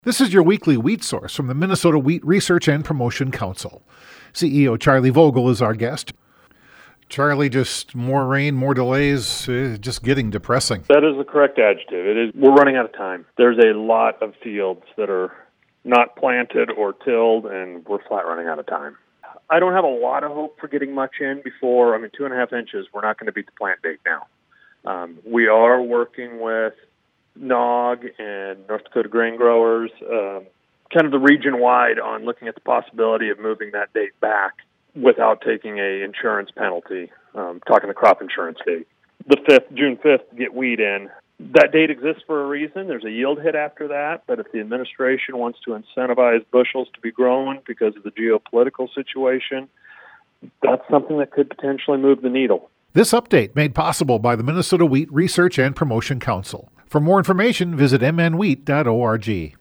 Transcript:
This is your weekly wheat source from the Minnesota Wheat Research and Promotion Council. CEO Charlie Vogel is our guest. Charlie, just more rain, more delays, just getting depressing. That is the correct adjective. It is. We're running out of time. There's a lot of fields that are not planted or tilled, and we're flat running out of time. I don't have a lot of hope for getting much in before, 2.5 inches, we're not going to beat the plant date now. We are working with NOG and North Dakota grain growers, kind of the region-wide on looking at the possibility of moving that date back without taking a insurance penalty, talking the crop insurance date. The 5th, June 5th, get wheat in. That date exists for a reason. There's a yield hit after that, but if the administration wants to incentivize bushels to be grown because of the geopolitical situation, that's something that could potentially move the needle. This update made possible by the Minnesota Wheat Research and Promotion Council. For more information, visit mnwheat.org.